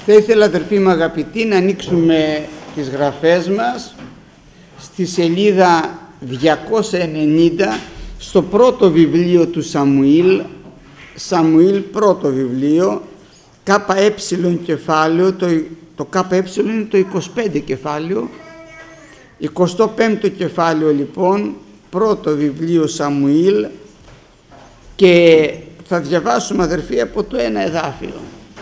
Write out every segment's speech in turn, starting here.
Θα ήθελα, αδερφοί μου αγαπητοί, να ανοίξουμε τις γραφές μας στη σελίδα 290 στο πρώτο βιβλίο του Σαμουήλ πρώτο βιβλίο, ΚΕ κεφάλαιο, το ΚΕ είναι το 25 κεφάλαιο, 25ο κεφάλαιο λοιπόν, πρώτο βιβλίο Σαμουήλ, και θα διαβάσουμε, αδερφοί, από το ένα εδάφιο.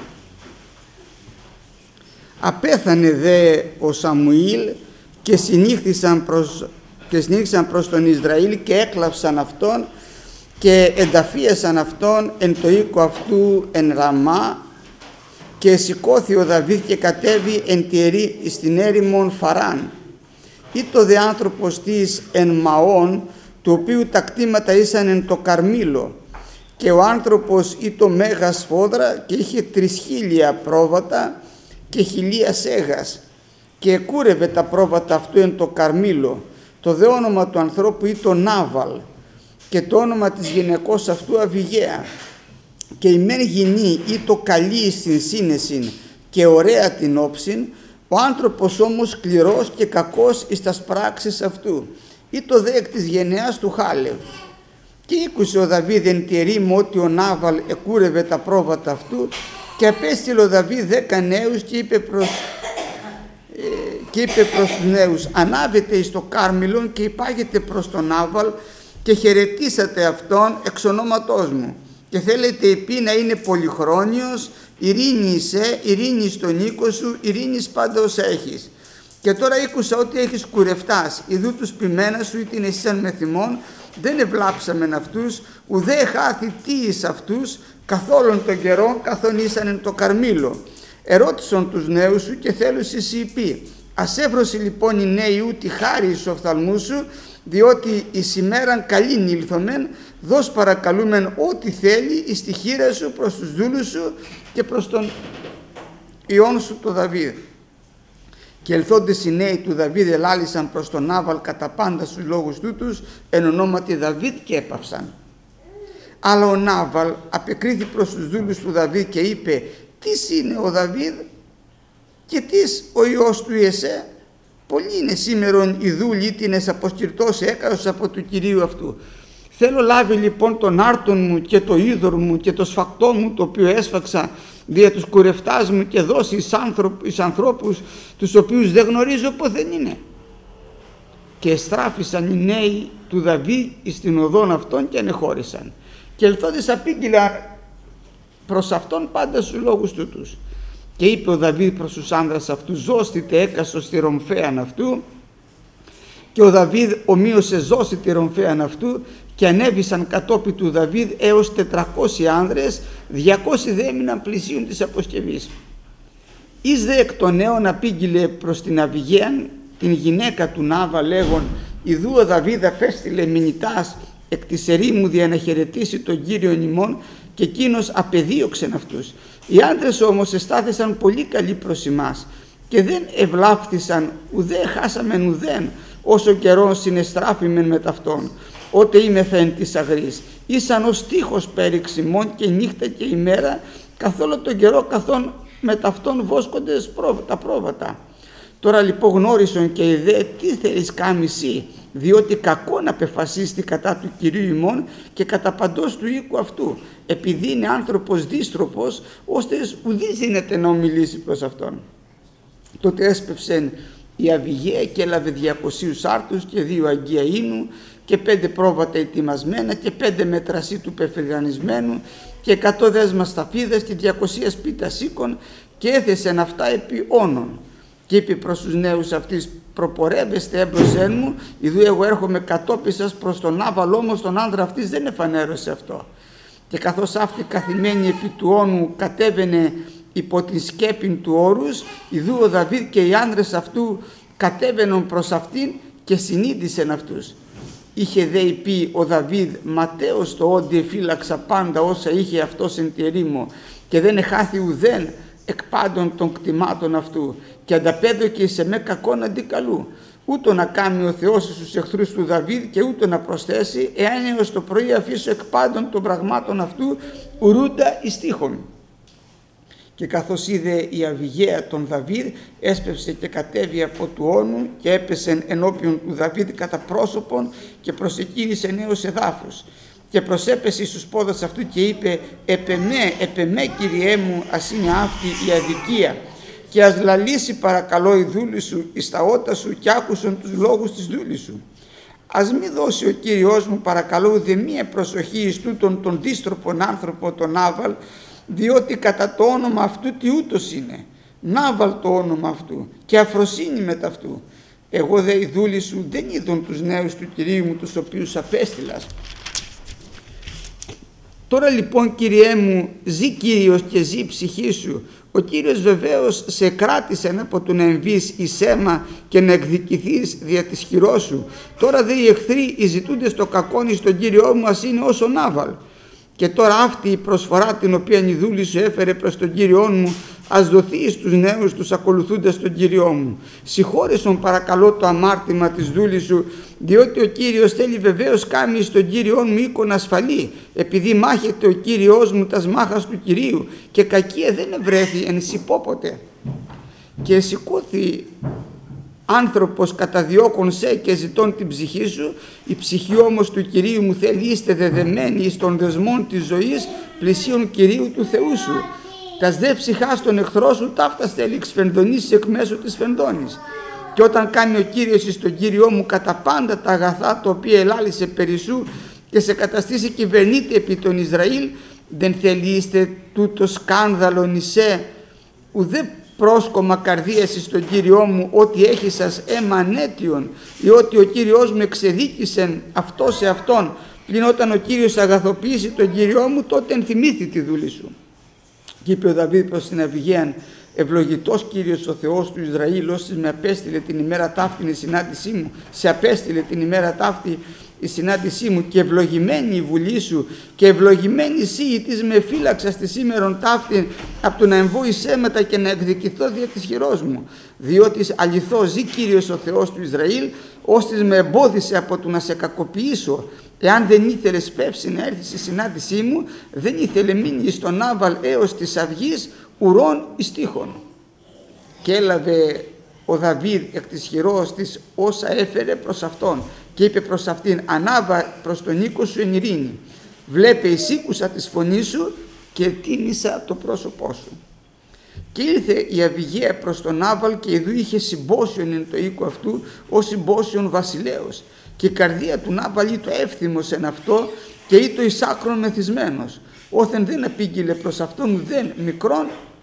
Απέθανε δε ο Σαμουήλ και συνήχθησαν προς τον Ισραήλ και έκλαυσαν αυτόν και ενταφίασαν αυτόν εν το οίκο αυτού εν Ραμά, και σηκώθη ο Δαβίδ και κατέβη στην έρημον Φαράν. Ήτο δε άνθρωπος της εν Μαών, του οποίου τα κτήματα ήσαν εν το Καρμήλο, και ο άνθρωπος ήτο μέγα σφόδρα και είχε 3.000 πρόβατα και 1.000 σέγας, και εκούρευε τα πρόβατα αυτού εν το Καρμήλο. Το δε όνομα του ανθρώπου ήτο Νάβαλ, και το όνομα της γυναικός αυτού Αβιγαία. Και η μεν γυνή ήτο καλή στην σύνεσιν και ωραία την όψιν, ο άνθρωπος όμως σκληρός και κακός εις τας πράξεις αυτού. Ήτο δε εκ της γενεάς του Χάλευ. Και ήκουσε ο Δαβίδ εν τη ερήμο ότι ο Νάβαλ εκούρευε τα πρόβατα αυτού, και απέστειλε ο Δαβίδ 10 νέους και είπε προς τους νέους: ανάβετε εις το Κάρμηλον και υπάγετε προς τον Νάβαλ και χαιρετήσατε αυτόν εξ ονόματός μου, και θέλετε επί να είναι πολυχρόνιος, ειρήνη εισέ, ειρήνη στον οίκο σου, ειρήνη πάντα όσα έχεις. Και τώρα ήκουσα ότι έχεις κουρευτάς, ιδού τους ποιμένα σου ήτην εσύσαν με θυμόν, δεν ευλάψαμεν αυτούς, ουδέ χάθη τι εις αυτούς, καθόλων των καιρών καθόν ήσαν εν το Καρμήλο. Ερώτησαν τους νέους σου και θέλους εσύ πει: ασέβρωση λοιπόν οι νέοι ου τη χάρη εις οφθαλμού σου, διότι εις ημέραν καλήν ήλθομεν, δώσ' παρακαλούμεν ό,τι θέλει εις τη χείρα σου προς τους δούλους σου και προς τον ιόν σου το Δαβίδ. Και ελθόντες οι νέοι του Δαβίδ ελάλησαν προς τον Νάβαλ κατά πάντα στους λόγους τούτους εν ονόματι Δαβίδ, και έπαυσαν. Αλλά ο Νάβαλ απεκρίθη προς τους δούλους του Δαβίδ και είπε: τις είναι ο Δαβίδ και τις ο Υιός του Ιεσέ? Πολλοί είναι σήμερον οι δούλοι τίνες αποσκυρτός έκαος από του Κυρίου αυτού. Θέλω λάβει λοιπόν τον άρτον μου και το είδωρ μου και το σφακτό μου, το οποίο έσφαξα δια τους κουρευτάς μου, και δώσει εις ανθρώπους τους οποίους δεν γνωρίζω πόθεν είναι. Και εστράφησαν οι νέοι του Δαβίδ εις την οδόν αυτών και ανεχώρησαν. Και ελθόντες απήγγειλαν προς αυτόν πάντα στους λόγους τούτους. Και είπε ο Δαβίδ προς τους άνδρας αυτού: ζώστητε έκαστος στη ρομφέαν αυτού. Και ο Δαβίδ ομοίωσε ζώσει τη ρομφέαν αυτού, και ανέβησαν κατόπι του Δαβίδ έως 400 άνδρες, 200 δε έμειναν πλησίον της αποσκευής. Εις δε εκ των νέων απήγγειλε προς την Αβιγαίαν, την γυναίκα του Νάβα, λέγον: ιδού ο Δαβίδ απέστειλε μηνυτάς εκ της ερήμου δια να χαιρετήσει τον Κύριον ημών, και εκείνος απεδίωξεν αυτούς. Οι άντρες όμως εστάθησαν πολύ καλοί προς εμάς και δεν ευλάφθησαν, ουδέ χάσαμεν ουδέν, όσο καιρόν συνεστράφημεν με ταυτόν. Ότε είμεθα εν της αγρής, ήσαν ως τείχος πέριξ ημών και νύχτα και ημέρα, καθόλου τον καιρό καθόν με ταυτόν βόσκοντες τα πρόβατα. Τώρα λοιπόν γνώρισον και ιδέ τι θέλεις κάμισι, διότι κακόν απεφασίστη κατά του Κυρίου ημών και κατά παντός του οίκου αυτού, επειδή είναι άνθρωπος δύστροπος, ώστε ουδής δύναται να ομιλήσει προς αυτόν. Τότε έσπευσεν η Αβιγαία και έλαβε 200 άρτους και 2 αγγεία ίνου και 5 πρόβατα ετοιμασμένα και 5 μετρασί του πεφρυγανισμένου και 100 δέσμα σταφίδας και 200 σπίτα σίκων, και έθεσεν αυτά επί όνων. Και είπε προς τους νέους αυτής: προπορεύεστε έμπροσέν μου, ιδού εγώ έρχομαι κατόπιν σας προς τον Νάβαλ, όμως τον άνδρα αυτής δεν εφανέρωσε αυτό. Και καθώς αυτή καθημένη επί του όνου κατέβαινε υπό την σκέπην του όρους, ιδού ο Δαβίδ και οι άνδρες αυτού κατέβαιναν προς αυτήν και συνείδησεν αυτούς. Είχε δε πει ο Δαβίδ: ματέως το όντι εφύλαξα πάντα όσα είχε αυτός εν τη ερήμο, και δεν εχάθη ουδέν εκ πάντων των κτημάτων αυτού, και ανταπέδωκε σε με κακόν αντί καλού. Ούτω να κάνει ο Θεός στους εχθρούς του Δαβίδ, και ούτω να προσθέσει, εάν έως το πρωί αφήσω εκ πάντων των πραγμάτων αυτού ουρούντα εις τείχον. Και καθώς είδε η Αβιγαία τον Δαβίδ, έσπευσε και κατέβη από του όνου και έπεσε ενώπιον του Δαβίδ κατά πρόσωπον και προσεκίνησε νέους εδάφους. Και προσέπεσε στους πόδας αυτού και είπε: «Επεμέ, Κυριέ μου, ας είναι αυτή η αδικία, και ας λαλήσει παρακαλώ η δούλη σου εις τα ότα σου και άκουσον τους λόγους της δούλης σου. Ας μη δώσει ο Κύριος μου παρακαλώ ουδε μία προσοχή εις τούτον τον δύστροπον άνθρωπο τον Νάβαλ, διότι κατά το όνομα αυτού τι ούτως είναι, Νάβαλ το όνομα αυτού και αφροσύνη μετ' αυτού. Εγώ δε η δούλη σου δεν είδον τους νέους του Κυρίου μου τους οποίους απέστειλας». Τώρα λοιπόν, Κυριέ μου, ζει Κύριος και ζει η ψυχή σου. Ο Κύριος βεβαίως σε κράτησε από το να εμβείς εις αίμα και να εκδικηθείς δια της χειρός σου. Τώρα δε οι εχθροί, οι ζητούντες το κακόν εις τον Κύριό μου, ας είναι όσο Νάβαλ. Και τώρα αυτή η προσφορά την οποία η δούλη σου έφερε προς τον Κύριό μου, ας δοθεί στους νέους τους ακολουθούντας τον Κύριό μου. Συγχώρεσον παρακαλώ το αμάρτημα της δούλης σου, διότι ο Κύριος θέλει βεβαίως κάνει στον Κύριό μου οίκον ασφαλή, επειδή μάχεται ο Κύριος μου τας μάχας του Κυρίου και κακία δεν ευρέθη εν συπόποτε. Και σηκώθη άνθρωπος καταδιώκον σε και ζητών την ψυχή σου, η ψυχή όμως του Κυρίου μου θέλει είστε δεδεμένοι εις των δεσμών της ζωής πλησίων Κυρίου του Θεού σου. Τας δε ψυχάς των εχθρών σου ταύτας θέλει εξφενδονήσεις εκ μέσω της φενδώνης. Και όταν κάνει ο Κύριος εις τον Κύριό μου κατά πάντα τα αγαθά τα οποία ελάλησε περί σου και σε καταστήσει κυβερνήτη επί τον Ισραήλ, δεν θέλει είστε τούτο σκάνδαλον εισέ ουδέ πρόσκομα καρδίας εις τον Κύριό μου, ότι έχει σας αίμα ανέτιον, ή ότι ο Κύριος μου εξεδίκησεν αυτό σε αυτόν, πλην όταν ο Κύριος αγαθοποιήσει τον Κύριό μου, τότε ενθυμήθη τη δούλη σου. Και είπε ο Δαβίδ προς την Αβιγαίαν: «Ευλογητός Κύριος ο Θεός του Ισραήλ, όσοι με απέστειλε την ημέρα ταύτην η συνάντησή μου, σε απέστειλε την ημέρα ταύτη η συνάντησή μου, και ευλογημένη η βουλή σου, και ευλογημένη εσύ η της με φύλαξα στη σήμερον ταύτην από το να εμβώ εις αίματα και να εκδικηθώ δια της χειρός μου. Διότι αληθώς ζει Κύριος ο Θεός του Ισραήλ, ώστις με εμπόδισε από το να σε κακοποιήσω. Εάν δεν ήθελες πεύσει να έρθει στη συνάντησή μου, δεν ήθελε μείνει στον Νάβαλ έως της αυγής ουρών εις τείχων». Και έλαβε ο Δαβίδ εκ της χειρός της όσα έφερε προς αυτόν και είπε προς αυτήν: «Ανάβα προς τον οίκο σου εν ειρήνη. Βλέπε εισήκουσα της φωνής σου και τίμησα το πρόσωπό σου». Και ήρθε η Αβιγαία προς τον Νάβαλ και ειδού είχε συμπόσιον εν το οίκο αυτού ως συμπόσιον βασιλέως. Και η καρδία του Νάβαλ ήτο εύθυμος εν αυτό και ήτο εις άκρον μεθυσμένος. Όθεν δεν απήγγειλε προς αυτόν δεν μικρόν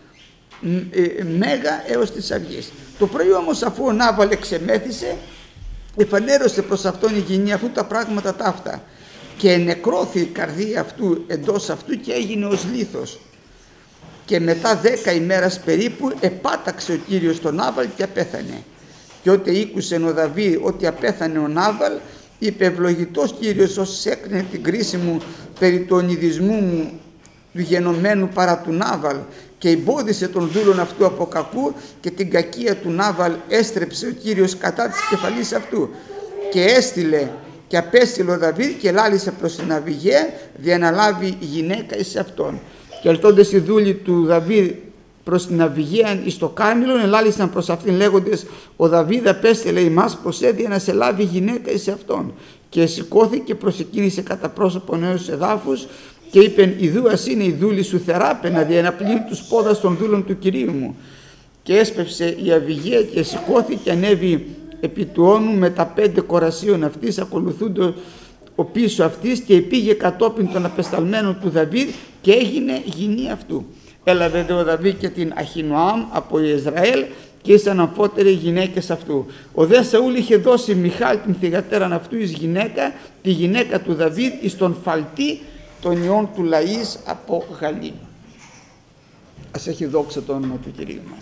μέγα έως της αυγής. Το πρωί όμως, αφού ο Νάβαλ εξεμέθησε, εφανέρωσε προς αυτόν η γυνή αφού τα πράγματα ταύτα, και ενεκρώθη η καρδία αυτού εντός αυτού και έγινε ως λίθος. Και μετά 10 ημέρας περίπου επάταξε ο Κύριος τον Νάβαλ και απέθανε. Και ότε ήκουσε ο Δαβίδ ότι απέθανε ο Νάβαλ, είπε: «Ευλογητός Κύριος όσοι έκρινε την κρίση μου περί του ονειδισμού μου του γενομένου παρά του Νάβαλ, και εμπόδισε τον δούλον αυτού από κακού, και την κακία του Νάβαλ έστρεψε ο Κύριος κατά της κεφαλής αυτού. Και έστειλε και απέστειλε ο Δαβίδ και λάλησε προς την Αβιγαία για να λάβει γυναίκα εις αυτόν. Και ελθόντες οι δούλοι του Δαβίδ προς την Αβιγαία εις το Κάρμιλον, ελάλησαν προς αυτήν λέγοντες: «Ο Δαβίδ απέστειλε ημάς προσέδια να σε λάβει γυναίκα εις αυτόν». Και σηκώθηκε, προσεκίνησε κατά πρόσωπο νέους εδάφους και είπεν: «Ιδού ας είναι η δούλη σου θεράπαινα δια να πλύνει τους πόδας των δούλων του Κυρίου μου». Και έσπευσε η Αβιγαία και σηκώθηκε, ανέβη επί του όνου με τα 5 κορασίων αυτής, ακολουθούντο ο πίσω αυτής, και πήγε κατόπιν των απεσταλμένων του Δαβίδ και έγινε γυνή αυτού. Έλαβε δε ο Δαβίδ και την Αχινωάμ από Ισραήλ και ήσαν αμφότεροι γυναίκες αυτού. Ο δε Σαούλ είχε δώσει Μιχάλ την θυγατέραν αυτού εις γυναίκα, τη γυναίκα του Δαβίδ εις τον Φαλτή των ιών του Λαΐς από Γαλήμ. Ας έχει δόξα το όνομα του Κυρίου μας.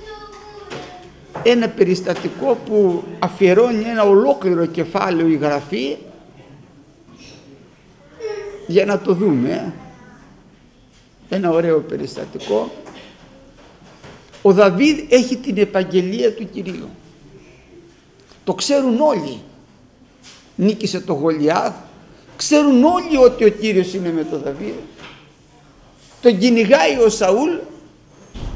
Ένα περιστατικό που αφιερώνει ένα ολόκληρο κεφάλαιο η Γραφή για να το δούμε. Ένα ωραίο περιστατικό. Ο Δαβίδ έχει την επαγγελία του Κυρίου. Το ξέρουν όλοι. Νίκησε το Γολιάθ. Ξέρουν όλοι ότι ο Κύριος είναι με τον Δαβίδ. Τον κυνηγάει ο Σαούλ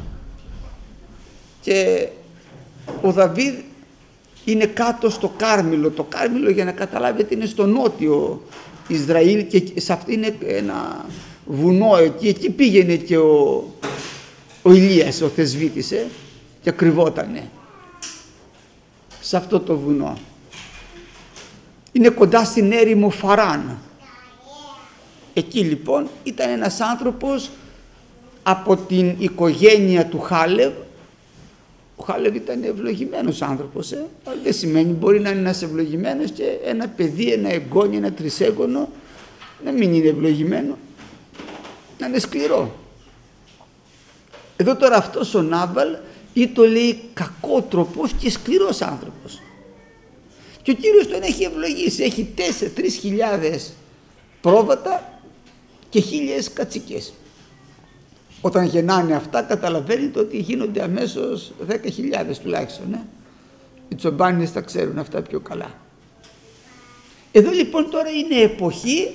και ο Δαβίδ είναι κάτω στο Κάρμιλο. Το Κάρμιλο, για να καταλάβετε, είναι στο νότιο Ισραήλ και σε αυτή είναι ένα βουνό εκεί πήγαινε και ο Ηλίας, ο θεσβήτης, και κρυβότανε σε αυτό το βουνό. Είναι κοντά στην έρημο Φαράν. Εκεί λοιπόν ήταν ένας άνθρωπος από την οικογένεια του Χάλευ. Ο Χάλευ ήταν ευλογημένος άνθρωπος, αλλά δεν σημαίνει, μπορεί να είναι ένας ευλογημένος και ένα παιδί, ένα εγγόνι, ένα τρισέγγονο να μην είναι ευλογημένο, να είναι σκληρό. Εδώ τώρα αυτός ο Νάβαλ ή το λέει κακότροπος και σκληρός άνθρωπος. Και ο Κύριος τον έχει ευλογήσει, έχει 3.000 πρόβατα και 1.000 κατσίκες. Όταν γεννάνε αυτά καταλαβαίνετε ότι γίνονται αμέσως 10.000 τουλάχιστον. Οι τσομπάνιδες τα ξέρουν αυτά πιο καλά. Εδώ λοιπόν τώρα είναι εποχή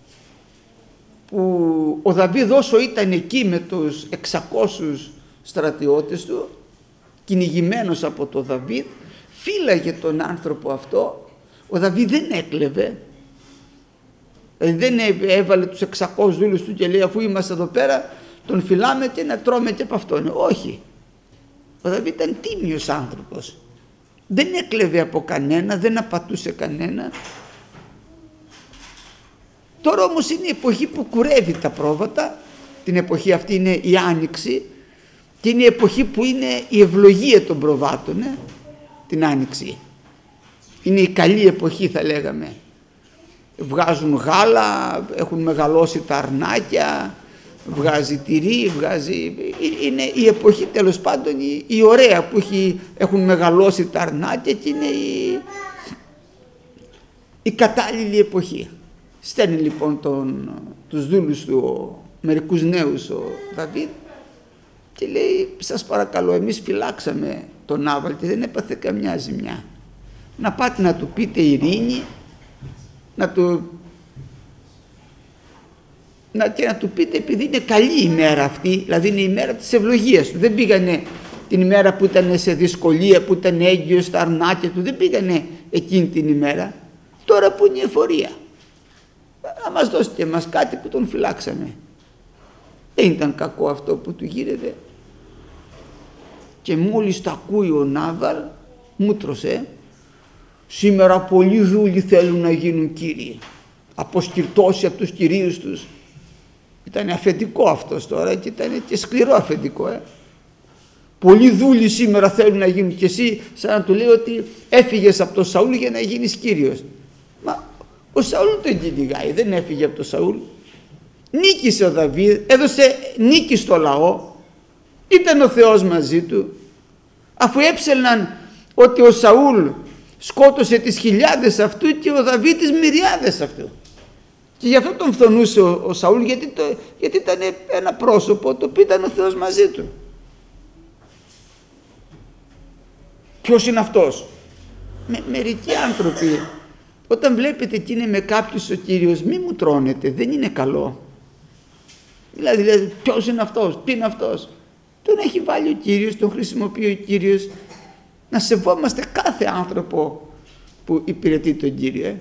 που ο Δαβίδ, όσο ήταν εκεί με τους 600 στρατιώτες του, κυνηγημένος από τον Δαβίδ, φύλαγε τον άνθρωπο αυτό. Ο Δαβίδ δεν έκλεβε, δεν έβαλε τους 600 δούλους του και λέει αφού είμαστε εδώ πέρα τον φυλάμε και να τρώμε και από αυτόν. Όχι, ο Δαβίδ ήταν τίμιος άνθρωπος, δεν έκλεβε από κανένα, δεν απατούσε κανένα. Τώρα όμως είναι η εποχή που κουρεύει τα πρόβατα, την εποχή αυτή είναι η Άνοιξη και είναι η εποχή που είναι η ευλογία των προβάτων, την Άνοιξη. Είναι η καλή εποχή θα λέγαμε. Βγάζουν γάλα, έχουν μεγαλώσει τα αρνάκια, βγάζει τυρί, είναι η εποχή τέλος πάντων η ωραία που έχουν μεγαλώσει τα αρνάκια και είναι η κατάλληλη εποχή. Στέλνει λοιπόν τους δούλους του, μερικούς νέους ο Δαβίδ και λέει σας παρακαλώ, εμείς φυλάξαμε τον Νάβαλ και δεν έπαθε καμιά ζημιά. Να πάτε να του πείτε ειρήνη, να του πείτε επειδή είναι καλή η μέρα αυτή, δηλαδή είναι η μέρα της ευλογίας του. Δεν πήγανε την ημέρα που ήταν σε δυσκολία, που ήταν έγκυος στα αρνάκια του, δεν πήγανε εκείνη την ημέρα. Τώρα που είναι η εφορία, να μας δώσει και εμάς κάτι που τον φυλάξαμε. Δεν ήταν κακό αυτό που του γύρευε. Και μόλις το ακούει ο Νάβαλ, μούτρωσε, σήμερα πολλοί δούλοι θέλουν να γίνουν κύριοι, αποσκυρτώσει από τους κυρίους τους. Ήταν αφεντικό αυτός τώρα και ήταν και σκληρό αφεντικό. Πολλοί δούλοι σήμερα θέλουν να γίνουν και εσύ σαν να του λέει ότι έφυγες από τον Σαούλ για να γίνεις κύριος. Μα ο Σαούλ τον κυνηγάει, δεν έφυγε από τον Σαούλ. Νίκησε ο Δαβίδ, έδωσε νίκη στο λαό, ήταν ο Θεός μαζί του. Αφού έψελναν ότι ο Σαούλ σκότωσε τις χιλιάδες αυτού και ο Δαβίδ τις μυριάδες αυτού. Και γι' αυτό τον φθονούσε ο Σαούλ, γιατί ήταν ένα πρόσωπο το οποίο ήταν ο Θεός μαζί του. Ποιος είναι αυτός? Μερικοί άνθρωποι, όταν βλέπετε και είναι με κάποιους ο Κύριος, μη μου τρώνετε, δεν είναι καλό. Δηλαδή ποιος είναι αυτός, τι είναι αυτός? Τον έχει βάλει ο Κύριος, τον χρησιμοποιεί ο Κύριος. Να σεβόμαστε κάθε άνθρωπο που υπηρετεί τον Κύριο.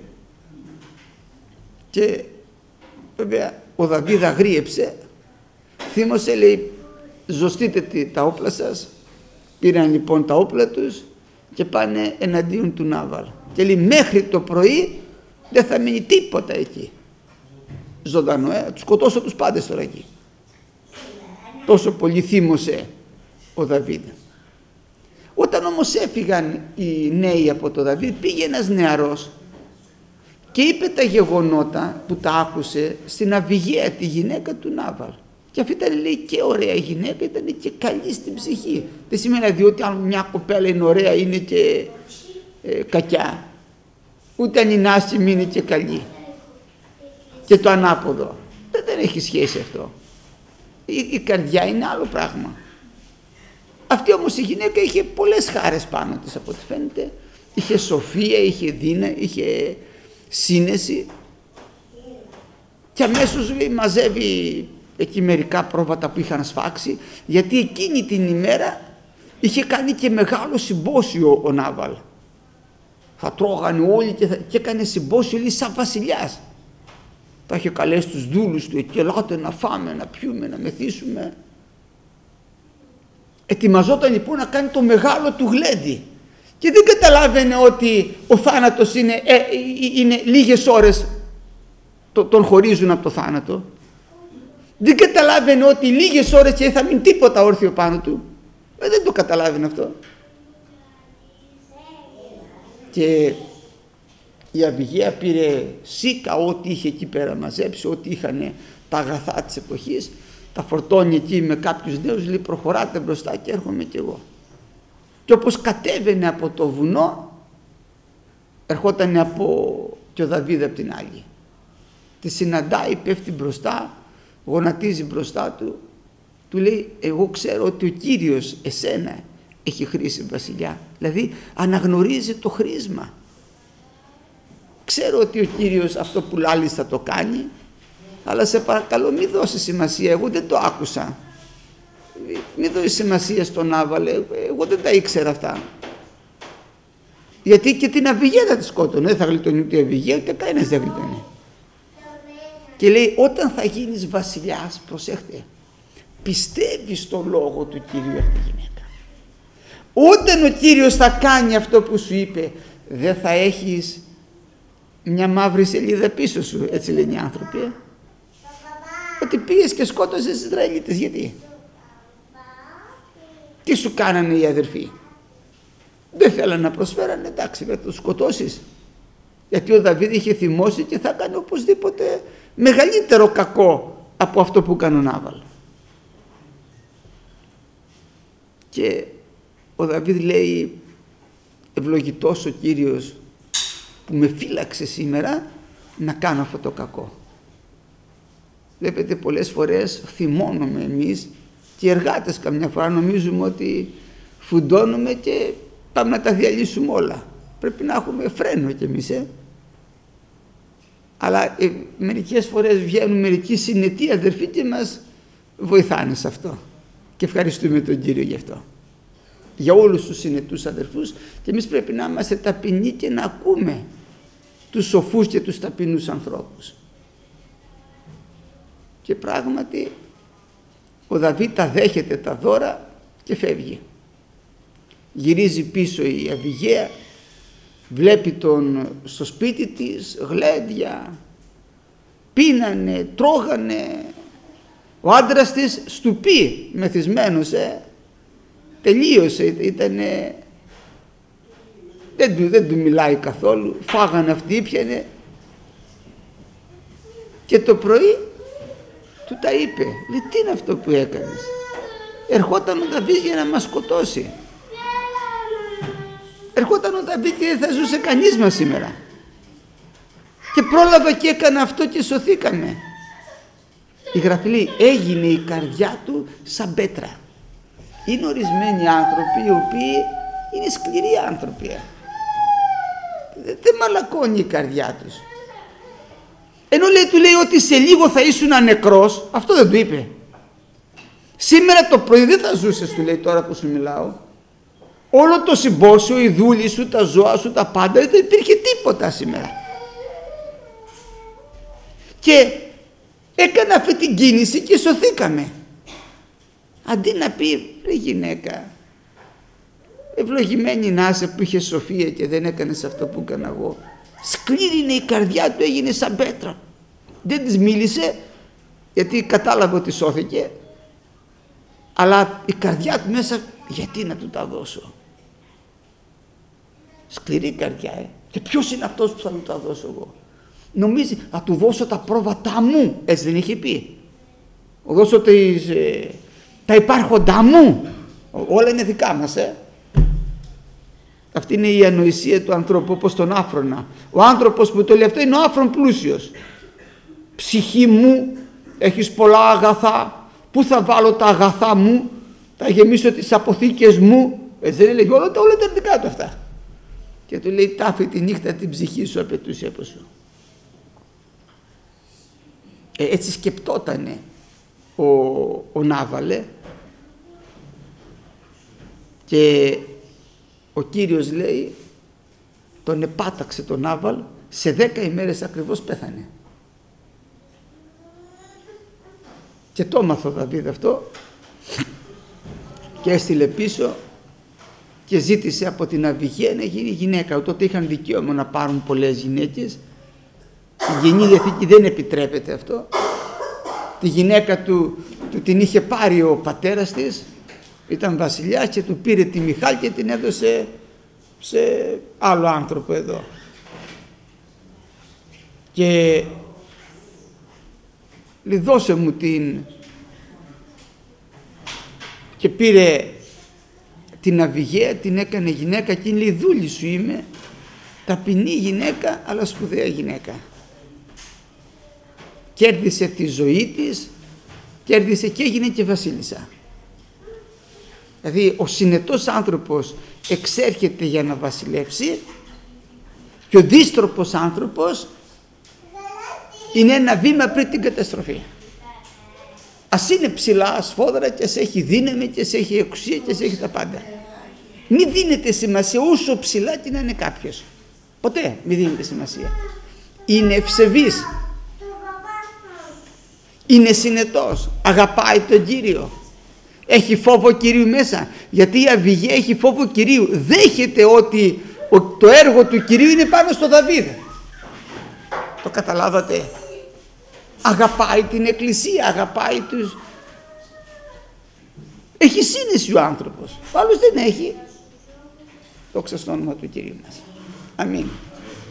Και βέβαια ο Δαβίδ αγρίεψε, θύμωσε, λέει ζωστείτε τα όπλα σας. Πήραν λοιπόν τα όπλα τους και πάνε εναντίον του Νάβαλ. Και λέει μέχρι το πρωί δεν θα μείνει τίποτα εκεί ζωντανό, τους σκοτώσω τους πάντες τώρα εκεί. Τόσο πολύ θύμωσε ο Δαβίδ. Όταν όμως έφυγαν οι νέοι από το Δαβίδ, πήγε ένας νεαρός και είπε τα γεγονότα που τα άκουσε στην Αβιγαία, τη γυναίκα του Νάβαλ. Και αυτή ήταν, λέει, και ωραία γυναίκα, ήταν και καλή στην ψυχή. Δεν σημαίνει διότι αν μια κοπέλα είναι ωραία είναι και κακιά. Ούτε αν είναι άσχημη είναι και καλή. Και το ανάποδο. Δεν έχει σχέση αυτό. Η καρδιά είναι άλλο πράγμα. Αυτή όμως η γυναίκα είχε πολλές χάρες πάνω της από ό,τι φαίνεται. Είχε σοφία, είχε δύναμη, είχε σύνεση. Και αμέσως, λέει, μαζεύει εκεί μερικά πρόβατα που είχαν σφάξει, γιατί εκείνη την ημέρα Είχε κάνει και μεγάλο συμπόσιο ο Νάβαλ. Θα τρώγανε όλοι και έκανε συμπόσιο λέει σαν βασιλιάς. Τα είχε καλέσει τους δούλους του εκεί, ελάτε να φάμε, να πιούμε, να μεθύσουμε. Ετοιμαζόταν λοιπόν να κάνει το μεγάλο του γλέντι και δεν καταλάβαινε ότι ο θάνατος είναι λίγες ώρες τον χωρίζουν από το θάνατο. Δεν καταλάβαινε ότι λίγες ώρες και θα μείνει τίποτα όρθιο πάνω του. Δεν το καταλάβαινε αυτό. Και η Αβυγαία πήρε σίκα ό,τι είχε εκεί πέρα μαζέψει, ό,τι είχαν τα αγαθά της εποχής, τα φορτώνει εκεί με κάποιους νέους, λέει προχωράτε μπροστά και έρχομαι κι εγώ. Και όπως κατέβαινε από το βουνό, ερχόταν και ο Δαβίδ από την άλλη. Τη συναντάει, πέφτει μπροστά, γονατίζει μπροστά του, του λέει εγώ ξέρω ότι ο Κύριος εσένα έχει χρήσει βασιλιά. Δηλαδή αναγνωρίζει το χρήσμα. Ξέρω ότι ο Κύριος αυτό που λάλλεις θα το κάνει, αλλά σε παρακαλώ μην δώσεις σημασία, εγώ δεν το άκουσα. Μην δώσεις σημασία στον Νάβαλ, εγώ δεν τα ήξερα αυτά. Γιατί και την Αβυγαία θα τη σκότωνε, δεν θα γλιτώνει ούτε η Αβυγαία ούτε κανένας δεν γλιτώνει. Και λέει όταν θα γίνεις βασιλιάς, προσέχτε, πιστεύεις στον λόγο του Κυρίου αυτή η γυναίκα. Όταν ο Κύριος θα κάνει αυτό που σου είπε, δεν θα έχεις μια μαύρη σελίδα πίσω σου, έτσι λένε οι άνθρωποι. Ότι πήγες και σκότωσες Ισραηλίτες, γιατί? Τι σου κάνανε οι αδερφοί? Δεν θέλανε να προσφέρανε, εντάξει, θα τους σκοτώσεις. Γιατί ο Δαβίδ είχε θυμώσει και θα έκανε οπωσδήποτε μεγαλύτερο κακό από αυτό που έκανε ο Νάβαλ. Και ο Δαβίδ λέει ευλογητός ο Κύριος που με φύλαξε σήμερα να κάνω αυτό το κακό. Βλέπετε πολλές φορές θυμώνουμε εμείς και οι εργάτες καμιά φορά νομίζουμε ότι φουντώνουμε και πάμε να τα διαλύσουμε όλα. Πρέπει να έχουμε φρένο κι εμείς αλλά μερικές φορές βγαίνουν μερικοί συνετοί αδερφοί και μας βοηθάνε σε αυτό και ευχαριστούμε τον Κύριο γι' αυτό, για όλους τους συνετούς αδερφούς. Και εμείς πρέπει να είμαστε ταπεινοί και να ακούμε τους σοφούς και τους ταπεινούς ανθρώπους. Και πράγματι ο Δαβίδ τα δέχεται τα δώρα και φεύγει. Γυρίζει πίσω η Αβυγαία, βλέπει τον στο σπίτι της, γλέντια, πίνανε, τρώγανε. Ο άντρας της στουπί, μεθυσμένος, τελείωσε, ήτανε, δεν του μιλάει καθόλου, φάγανε αυτοί, ήπιανε. Και το πρωί του τα είπε, λέει τι είναι αυτό που έκανες? Ερχόταν ο Δαβίδ για να μας σκοτώσει. Ερχόταν ο Δαβίδ και δεν θα ζούσε κανείς μας σήμερα. Και πρόλαβα και έκανα αυτό και σωθήκαμε. Η Γραφή λέει έγινε η καρδιά του σαν πέτρα. Είναι ορισμένοι άνθρωποι οι οποίοι είναι σκληροί άνθρωποι. Δεν μαλακώνει η καρδιά τους. Ενώ λέει, του λέει ότι σε λίγο θα ήσουν νεκρός, αυτό δεν του είπε. Σήμερα το πρωί δεν θα ζούσες, του λέει τώρα που σου μιλάω. Όλο το συμπόσιο, οι δούλοι σου, τα ζώα σου, τα πάντα, δεν υπήρχε τίποτα σήμερα. Και έκανε αυτή την κίνηση και σωθήκαμε. Αντί να πει, ρε γυναίκα, ευλογημένη να είσαι που είχε σοφία και δεν έκανες αυτό που έκανα εγώ. Σκλήρη είναι η καρδιά του, έγινε σαν πέτρα. Δεν της μίλησε γιατί κατάλαβε ότι σώθηκε, αλλά η καρδιά του μέσα, γιατί να του τα δώσω? Σκληρή καρδιά, και ποιος είναι αυτός που θα του τα δώσω εγώ? Νομίζει θα του δώσω τα πρόβατά μου, έτσι δεν είχε πει? Θα δώσω τα υπάρχοντά μου, όλα είναι δικά μας. Αυτή είναι η ανοησία του ανθρώπου, όπως τον άφρονα. Ο άνθρωπος που το λέει αυτό είναι ο άφρον πλούσιος. Ψυχή μου, έχεις πολλά αγαθά, πού θα βάλω τα αγαθά μου? Θα γεμίσω τις αποθήκες μου? Έτσι δεν έλεγε? Όλα τα δικά του αυτά. Και του λέει τάφη τη νύχτα την ψυχή σου απαιτούσε από σου. Έτσι σκεπτότανε ο Νάβαλ. Και ο Κύριος λέει τον επάταξε τον Νάβαλ, σε 10 ημέρες ακριβώς πέθανε. Και το έμαθε ο Δαβίδ αυτό και έστειλε πίσω και ζήτησε από την Αβιγαία να γίνει γυναίκα. Τότε είχαν δικαίωμα να πάρουν πολλές γυναίκες. Η Γενή Διαθήκη δεν επιτρέπεται αυτό. Τη γυναίκα του την είχε πάρει ο πατέρας της, ήταν βασιλιάς, και του πήρε τη Μιχάλ και την έδωσε σε άλλο άνθρωπο εδώ. Και λέει δώσε μου την, και πήρε την Αβιγαία, την έκανε γυναίκα και λέει δούλη σου είμαι, ταπεινή γυναίκα αλλά σπουδαία γυναίκα. Κέρδισε τη ζωή της, κέρδισε και έγινε και βασίλισσα. Δηλαδή ο συνετός άνθρωπος εξέρχεται για να βασιλεύσει και ο δύστροπος άνθρωπος είναι ένα βήμα πριν την καταστροφή. Ας είναι ψηλά σφόδρα και ας έχει δύναμη και ας έχει εξουσία και ας έχει τα πάντα. Μην δίνετε σημασία όσο ψηλά και να είναι κάποιος. Ποτέ μην δίνετε σημασία. Είναι ευσεβής. Είναι συνετός. Αγαπάει τον Κύριο. Έχει φόβο Κυρίου μέσα. Γιατί η Αβιγαία έχει φόβο Κυρίου. Δέχεται ότι το έργο του Κυρίου είναι πάνω στο Δαβίδ. Το καταλάβατε? Αγαπάει την Εκκλησία, αγαπάει τους... Έχει σύνεση ο άνθρωπος. Ο άλλος δεν έχει. Δόξα στο όνομα του Κυρίου μας. Αμήν.